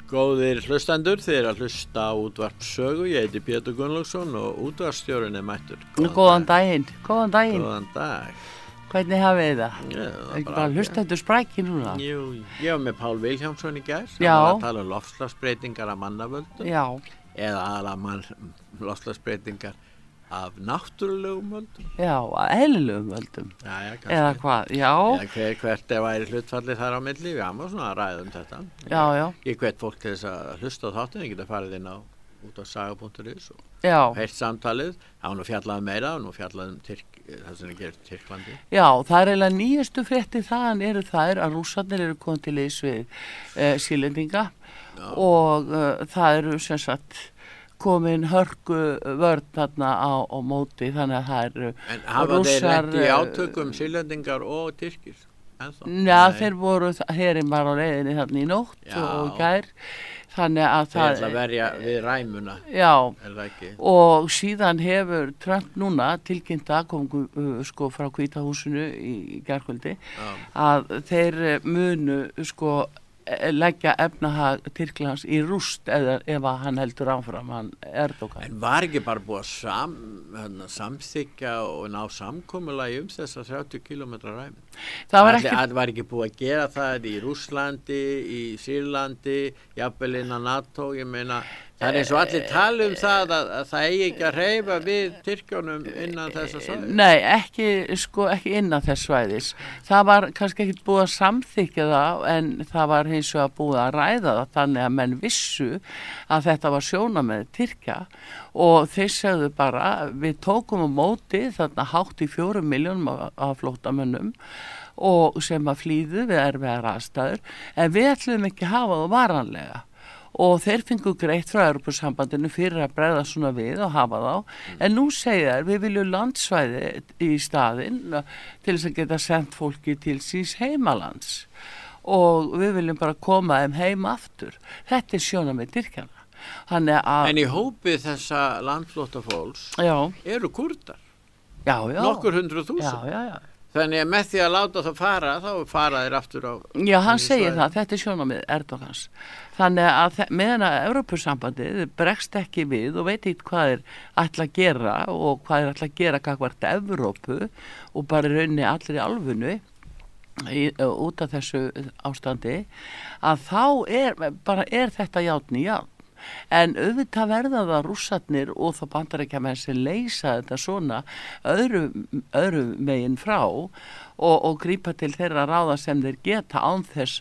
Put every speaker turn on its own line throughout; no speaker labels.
Góðir hlustendur, þið eru að hlusta á útvarp sögu, ég heiti Pétur Gunnlaugsson og útvarpsstjórinn er mættur.
Góðan daginn.
Góðan dag.
Hvernig hafið þið það?
Já,
Ekki bara hlustendur spræki núna?
Jú, ég var með Pál Vilhjálmsson í gær, sem
Já.
var að tala um loftslagsbreytingar af mannavöldum,
Já,
eða loftslagsbreytingar af náttúrulegum völdum.
já, að eðlilegum völdum.
Já,
Eða hvað, já,
Eða hvert væri hlutfallið þar á milli, við erum svona að ræða um þetta.
já,
Ég hvet fólk til þess að hlusta á þáttinn, ég geta farið inn á út á saga.is og
já,
heilt samtalið, það var nú fjallað meira og nú fjallað það sem er gerð Tyrklandi.
já, það er eiginlega nýjastu fréttir þaðan eru þær að Rússarnir eru komið til liðs við Sýrlendinga og það eru sem sagt komin hörku vörn þarna á móti, þannig að það eru
En hafa þeir lent í átökum Sýrlendingar og Tyrkir?
Já, þeir voru herinn bara á leiðinni þarna í nótt og gær, þannig að
Þeir ætla að verja við ræmuna,
já,
er það ekki?
og síðan hefur Trump núna tilkynnt að kom sko frá Hvíta húsinu í gærkvöldi að þeir munu sko leggja efnahag Tyrklands í rúst ef að hann heldur áfram, hann Erdogan.
En var ekki bara búið að samþykja og ná samkomulagi þessa 30 kilometra ræmin? Það var ekki búið að gera það í Rússlandi, í Sýrlandi, jafnvel innan NATO, ég meina, það er eins og allir tala um það að það eigi ekki að hreyfa við Tyrkjónum innan þessa svæðis.
Nei, ekki innan þess svæðis. Það var kannski ekki búið að samþykja það, en það var hins vegar búið að ræða það þannig að menn vissu að þetta var sjónarmið Tyrkja og þeir segðu bara, við tókum á móti þarna hátt í 4 milljónum af flóttamönnum og sem að flýðu við erfiðar aðstæður, en við ætlum ekki að hafa það varanlega. Og þeir fengu greitt frá Evrópusambandinu fyrir að bregða svona við og hafa þá. En nú segja þær, við viljum landsvæði í staðinn til þess að geta sendt fólki til síns heimalands. Og við viljum bara koma þeim heim aftur. Þetta er sjónarmið Tyrkjana.
En í hópi þessa landflótta fólks eru Kúrdar.
Já.
Nokkur 100.000.
Já.
Þannig að með því að láta það fara, þá fara þeir aftur á...
Já, hann segir það, þetta er sjónarmið Erdogans. Þannig að meðan að Evrópusambandið bregst ekki við og veit ekki hvað þeir ætla að gera og hvað þeir ætla að gera gagnvart Evrópu og bara raunni allir í alvunu út af þessu ástandi, að þá er þetta játn í játn. En auðvitað verða það Rússarnir og þá Bandaríkjamenn sem leysa þetta svona öðru megin frá og grípa til þeirra ráða sem þeir geta án þess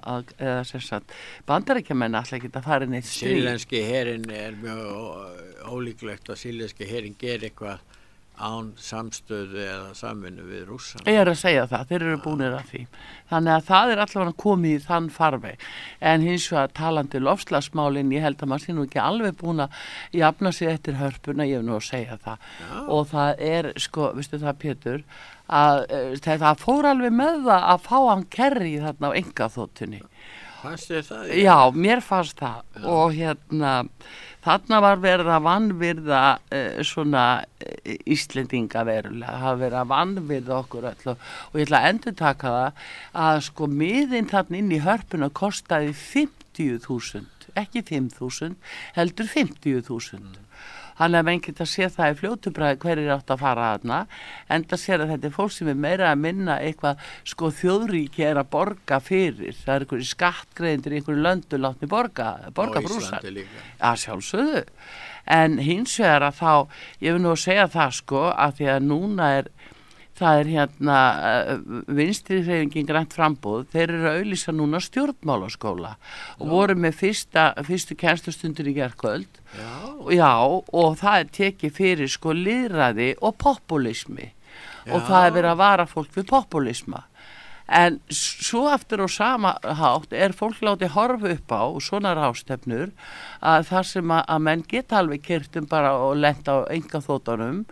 að Bandaríkjamenn ætla ekki að fara inn eitt stríð.
Sýrlenski herinn er mjög ólíklegt að sýrlenski herinn ger eitthvað án samstöðu eða samvinnu við Rússar.
Ég er að segja það, þeir eru búnir að því. Þannig að það er allavega komið í þann farveg. En hins vegar talandi loftslagsmálin, ég held að maður sé nú ekki alveg búin að jafna sig eftir hörpuna, ég hef nú að segja það. Já. Og það er, veistu það Pétur, að þetta fór alveg með það að fá hann Kerry þarna á engaþotunni.
Fannst þér það?
Já, mér fannst það. Já. Og þarna var verið að vanvirða svona Íslendinga verulega, það verið að vanvirða okkur öll og ég ætla að endurtaka það að miðinn þarna inn í hörpuna kostaði 50.000, ekki 5.000, heldur 50.000. Þannig að menn geta séð það í fljótubræði hverjir átt að fara þarna, enda sér að þetta er fólk sem er meira að minna eitthvað þjóðríki er að borga fyrir, það er einhverju skattgreiðendur í einhverju löndu látni borga brúsar. Já, sjálfsögðu. En hins vegar að þá, ég vil nú að segja það að því að núna það er vinstri hreyfingin Grænt framboð, þeir eru að auglýsa núna stjórnmálaskóla og voru með fyrstu kennslustundir í gærkvöld. Já, og það er tekið fyrir lýðræði og populismi og það er verið að vara fólk við populisma. En svo aftur og sama hátt er fólk látið horfa upp á svona ráðstefnur að þar sem að menn geta alveg keyrt bara og lenta á engaþotunum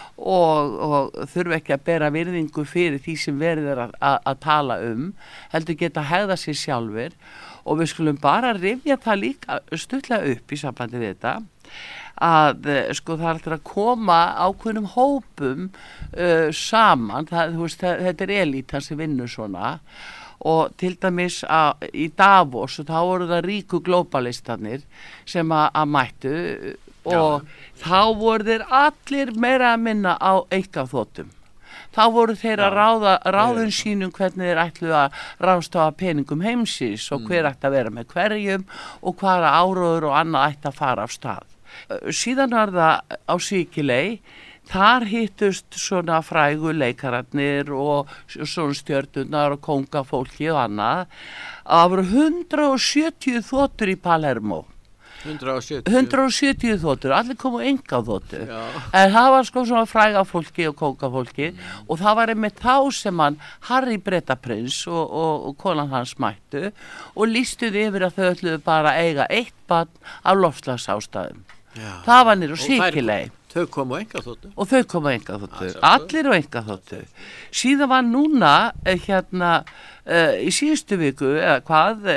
og þurfa ekki að bera virðingu fyrir því sem verið er að tala heldur geta hegða sér sjálfur og við skulum bara rifja það líka stuttlega upp í sambandi við þetta að það er alltaf að koma ákveðnum hópum saman, þetta er elítan sem vinnur svona og til dæmis í Davos þá voru það ríku globalistarnir sem að mættu og þá voru þeir allir meira að minna á einkaþotum. Þá voru þeir að ráðun sínum hvernig þeir ætlu að ráðstafa peningum heimsins og hver ætti að vera með hverjum og hvaða áróður og annað ætti að fara af stað. Síðan var það á Sikiley, þar hittust svona frægu leikararnir og svona stjörnunar og kóngafólki og annað. Það voru 170 þotur í Palermo. 170 þotur, allir komu engaþotu. En það var sko svona fræga fólki og kóngafólki og það var einmitt þá sem hann Harry Bretaprins og konan hans mættu og lýstuði yfir að þau ætluðu bara að eiga 1 barn af loftslagsástæðum. Það var niður á Sikiley.
Þau komu á engaþotu.
Og þau komu á engaþotu. Allir á engaþotu. Síðan var núna í síðustu viku eða hvað,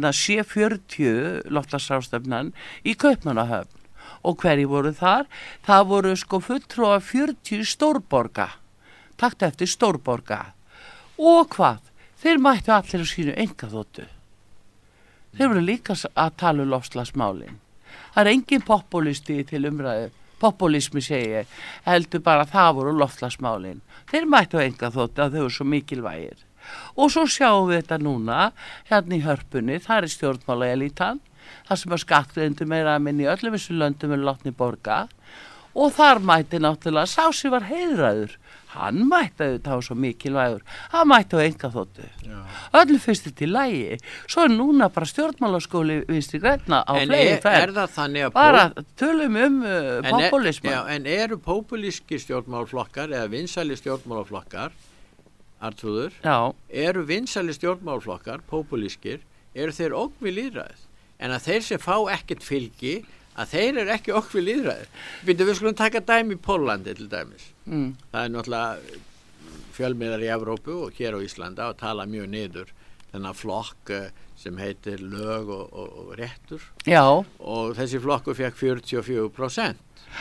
C40 loftslagsráðstefnan í Kaupmannahöfn. Og hverju voru þar? Það voru sko fulltrúar 40 stórborga. Takt eftir stórborga. Og hvað? Þeir mættu allir á sínu engaþotu. Þeir voru líka að tala um loftslagsmálin. Það er engin populisti til umræðu, populismi segi ég, heldur bara það voru loftslagsmálin. Þeir mættu engaþotu að þau eru svo mikilvægir. Og svo sjáum við þetta núna, hérna í Hörpunni, það er stjórnmálaelítan, það sem skattgreiðendur meira að minni í öllum þessu löndum látni borga og þar mætti náttúrulega sá sem var heiðraður. Hann mætti auðvitað svo mikilvægur. Hann mætti á engaþotu. Öllu fyrst til lagi. Svo er núna bara stjórnmálaskóli Vinstri grænna á fleiri ferð.
Er það þannig að...
Bara tölum populisma.
En eru populíski stjórnmálaflokkar eða vinsæli stjórnmálaflokkar, Arnþrúður, eru vinsæli stjórnmálaflokkar, populískir, eru þeir ógn við lýðræðið? En að þeir sem fá ekkert fylgi, að þeir eru ekki okkur lýðræðir. Við skulum taka dæmi í Póllandi til dæmis. Það er náttúrulega fjölmiðlar í Evrópu og hér á Íslanda og tala mjög niður þennan flokk sem heitir lög og réttur. Já. Og þessi flokkur fekk 44%.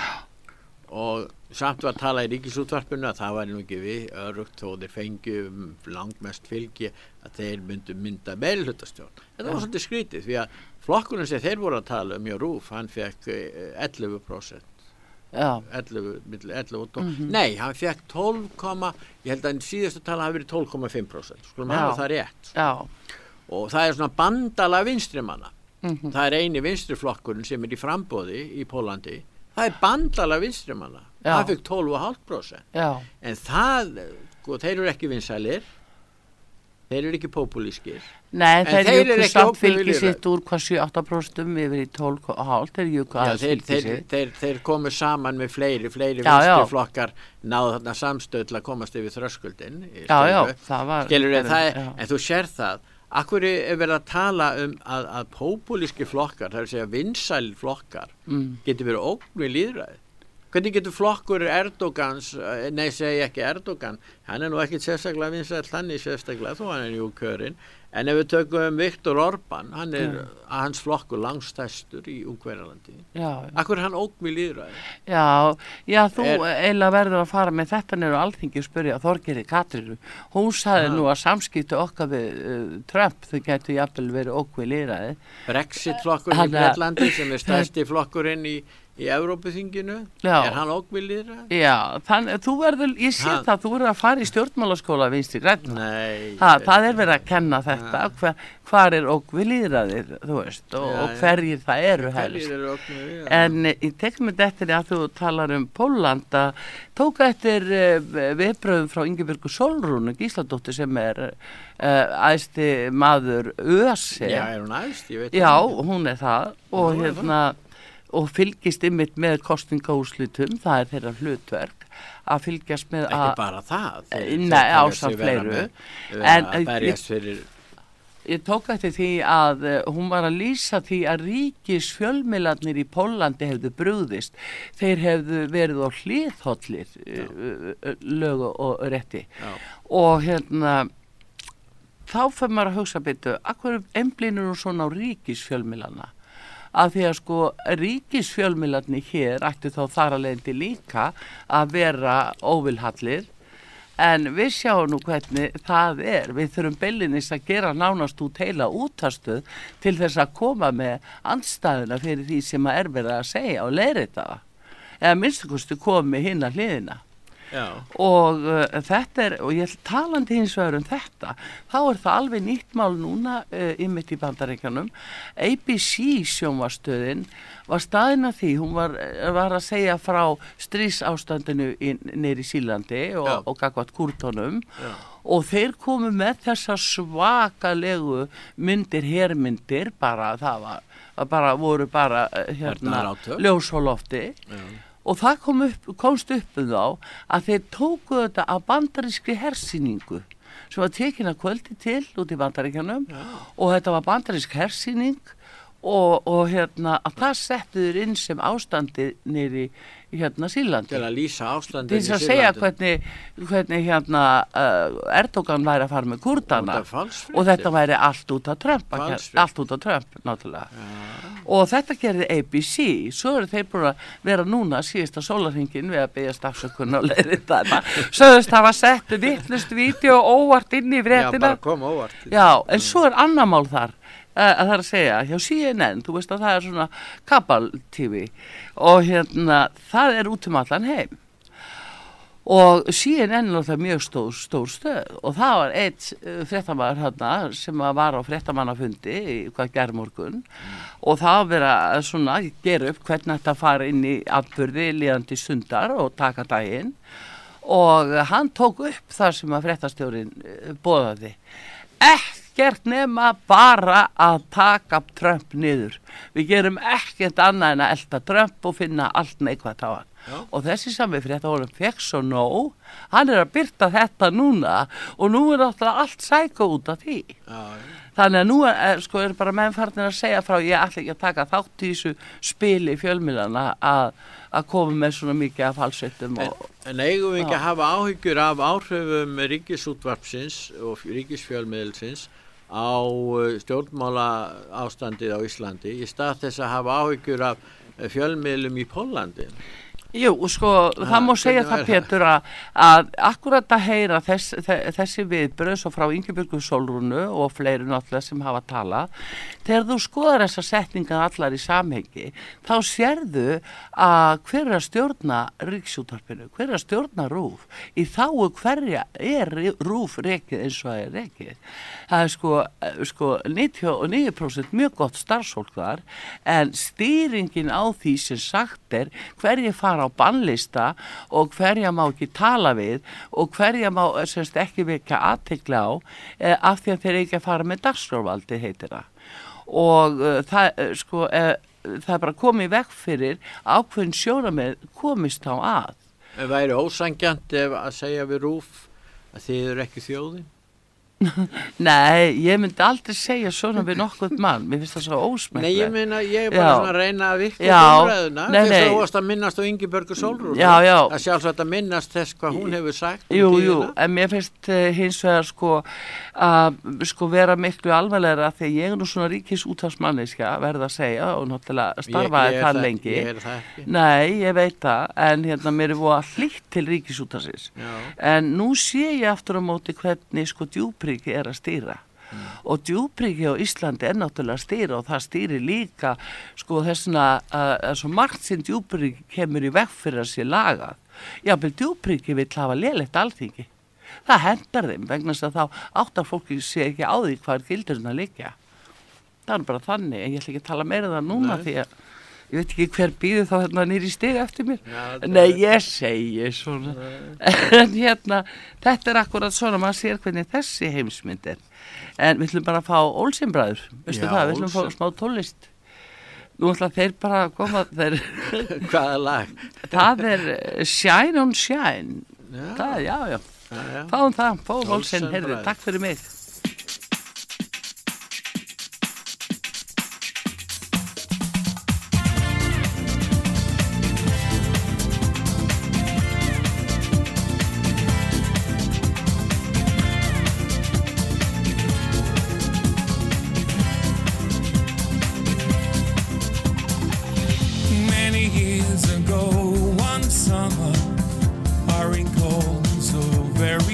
Og samt var að tala í Ríkisútvarpinu að það var nú ekki við örugt þó þeir fengju langmest fylgi að þeir mynda meirihlutastjórn. Þetta var svolítið skrítið því að flokkurinn sem þeir voru að tala um í RÚV, hann fekk 11%. Já. 11 og 12. Nei, hann fekk 12, ég held að síðastu tala hafi verið 12,5%. Skulum hafa það rétt. Já. Og það er svona bandala vinstrimanna. Það er eini vinstriflokkurinn sem er í framboði í Póllandi. Það er bandala vinstrimanna. Það fekk 12,5%. Já. En það, þeir eru ekki vinsælir. Þeir eru ekki populískir. Nei, þeir júku samt fylgi sitt úr hvað 7-8% yfir í 12,5. Þeir júku aðeins fylgi sitt. Þeir komu saman með fleiri vinstriflokkar náðu þarna samstöð til að komast yfir þröskuldin. Já, það var... Skilur en þú sér það. Akkur er verið að tala um að populíski flokkar, það er að segja vinsæl flokkar, getur verið ógn við lýðræði. Hvernig getur flokkur Erdogans, nei segi ekki Erdogan, hann er nú ekki sérstaklega vinsæll þannig sérstaklega þó hann er jú kjörinn, en ef við tökum Viktor Orbán, hann er hans flokkur langstærstur í Ungverjalandi. Akkur er hann ógn við lýðræði? Já, þú eiginlega verður að fara með þetta niður á Alþingi og spyrja Þorgerði Katrínu. Hún sagði nú að samskipti okkar við Trump, þau getur jafnvel verið ógn við lýðræði. Brexit-flokkur í Bretlandi sem er stærsti flokkurinn í Evrópuþinginu, er hann ógn við lýðræði? Já, þú verður, ég sé það, þú verður að fara í stjórnmálaskóla Vinstri grænna. Nei. Það er verið að kenna þetta, hvar er ógn við lýðræðið, þú veist, og hverjir það eru helst. Hverjir eru ógn við lýðræðið? En ég tek með þetta að þú talar um Pólland, að tóka eftir viðbröðum frá Ingibjörgu Sólrúnu Gísladóttir sem er æðsti maður ÖSE. Já, er hún æðst? Ég veit það. Já, hún er það og og fylgist ymmit með kosningaúrslitum, það er þeirra hlutverk að fylgjast með að... Ekki bara það? Nei, ásamt fleiru. En ég tók eftir því að hún var að lýsa því að ríkisfjölmiðlarnir í Póllandi hefðu brugðist. Þeir hefðu verið á hliðhollir lög og rétti. Og þá fyrir maður að hugsa betur, akkur einblínur hún svona á ríkisfjölmiðlarna? Að því að sko ríkisfjölmiðlarnir hér ættu þá þar að leiðandi líka að vera óvilhallir
En við sjáum nú hvernig það við þurfum beilinnis að gera nánast út heila útastuð til þess að koma með andstæðuna fyrir því sem að verið að segja og leiðrita það. Eða minnstakosti komið hinn að hliðina.
Já.
Og þetta og ég talandi hins vegar þetta, þá það alveg nýtt mál núna einmitt í Bandaríkjunum. ABC sjónvarsstöðin var staðin að því, hún var að segja frá stríðsástandinu niður í Sýrlandi og gagnvart Kúrdunum. Já. Og þeir komu með þessa svakalegu hermyndir, bara voru bara ljós á lofti. Já. Og það komst upp þá að þeir tóku þetta af bandarískri hersýningu sem var tekin að kvöldi til út í Bandaríkjunum og þetta var bandarísk hersýning og að það settu þeir inn sem ástandi niður í Sýrlandi.
Til að lýsa ástandi
í Sýrlandi. Til að segja hvernig Erdogan væri að fara með Kúrdana og þetta væri allt út af Trump, náttúrulega. Já. Og þetta gerði ABC, svo þeir búin að vera núna síðasta sólarhringin við að biðjast afsökun og leiðrita þetta. Sögðust hafa sett vitlaust vídeo óvart inn í fréttina.
Já, bara kom óvart.
Já, en svo annað mál þar. Að það að segja, hjá CNN, þú veist að það svona Kabal TV og það út allan heim og CNN er mjög stór stöð og það var eitt fréttamaður sem var á fréttamannafundi í gærmorgun og það verið að gera upp hvernig þetta fara inn í atburði líðandi stundar og taka daginn og hann tók upp þar sem að fréttastjórinn boðaði ekkert nema bara að taka Trump niður. Við gerum ekkert annað en að elta Trump og finna allt neikvætt á hann. Já. Og þessi sami fréttahólum fekk svo nóg, hann að birta þetta núna og nú náttúrulega allt sæko út af því. Já. Þannig að nú bara mennfarnir að segja frá ég ætla ekki að taka þátt í þessu spili fjölmiðlana að koma með svona mikið af falsettum.
En eigum við ekki að hafa áhyggjur af áhrifum ríkisútvarpsins og ríkisfjölmiðilsins á stjórnmála ástandið á Íslandi í stað þess að hafa áhyggjur af fjölmiðlum í Póllandi?
Jú, það má segja það, Pétur, að akkurat að heyra þessi viðbröð svo frá Ingibjörgu Sólrúnu og fleiri náttúrulega sem hafa talað, þegar þú skoðar þessar setningar allar í samhengi, þá sérðu að hver að stjórna Ríkisútvarpinu, hver að stjórna RÚV, í þáu hverja RÚV rekið eins og það rekið. Það 99% mjög gott starfsfólk þar, en stýringin á því sem sagt hverji fara á bannlista og hverja má ekki tala við og hverja má ekki vekja athygli á af því að þeir ekki að fara með dagskrárvaldi heitir það. Og það bara komið vekk fyrir ákveðin sjónarmið komist á að.
En væri ósanngjarnt að segja við RÚV að þið eru ekki þjóðin?
Nei, ég myndi aldrei segja svona við nokkuð mann, mér finnst það svo ósmekklegt.
Nei, ég meina, ég bara svona að reyna að virka umræðuna, þess að þú varst að minnast á Ingibjörgu Sólrúnu, að sjálfsagt að minnast þess hvað hún hefur sagt.
Jú, en mér finnst hins vegar að vera miklu alvarlegra því að ég nú svona ríkisútvarpsmanniska verð að segja og náttúrulega starfaði það lengi.
Ég það ekki.
Nei, ég veit það, en mér voru að hlýtt til ríkisútvarpsins. En nú sé ég aftur á móti hvernig djúpríki að stýra og djúpríki á Íslandi náttúrulega að stýra og það stýri líka þessuna að svo margt sem djúpríki kemur í veg fyrir að sé lagað. Jafnvel djúpríki vill hafa lélegt alþingi. Það hendar þeim vegna þess að þá áttar fólki sé ekki á því hvað gildurinn liggja. Það bara þannig, en ég ætla ekki að tala meira það núna því að ég veit ekki hver býður þá nýri stig eftir mér. Nei, ég segi svona. En þetta akkurat svona, maður sér hvernig þessi heimsmynd En við ætlum bara að fá Olsenbræður, veistu það, við ætlum að fá smá tónlist. Nú ætla þeir bara að koma,
Hvaða lag?
Það Shine on Shine. Já. Fáum Olsen, heyrðu, takk fyrir mig.
Very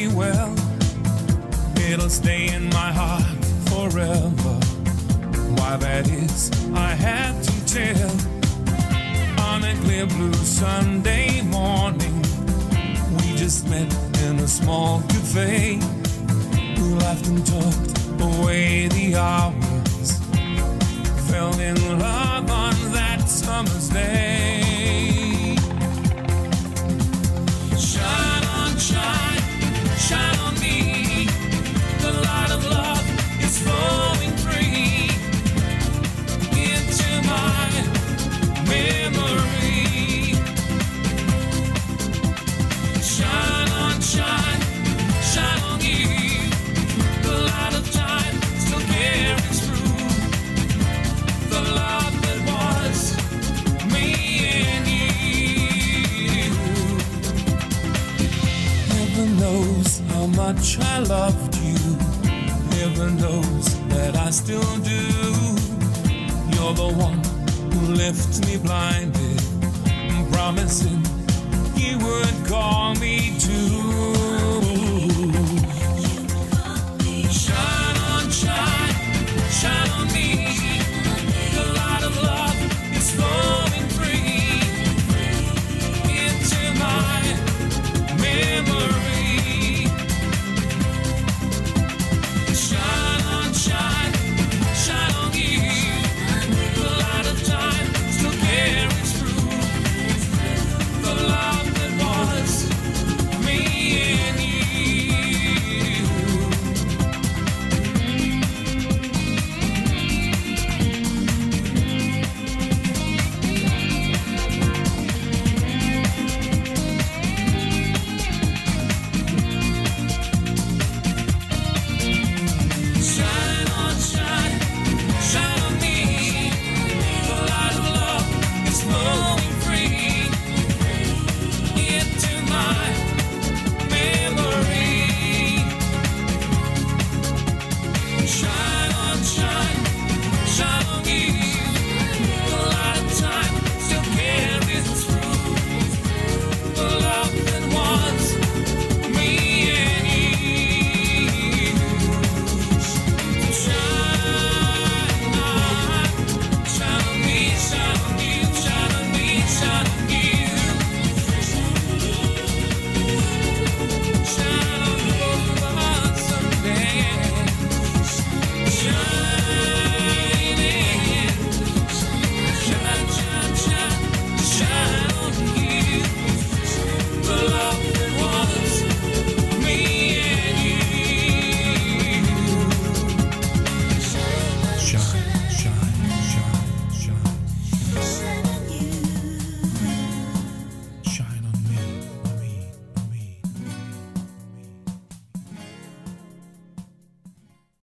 stay in my heart forever. Why that is, I have to tell. On a clear blue Sunday morning, we just met in a small cafe. We laughed and talked away the hours. Fell in love on that summer's day. Shine on, shine on me. The light of love is flowing free into my memory. Shine on, shine on you. The light of time still carries through. The love that was me and you. Heaven knows how much I loved you. Heaven knows that I still do. You're the one who left me blinded, promising you would call me too.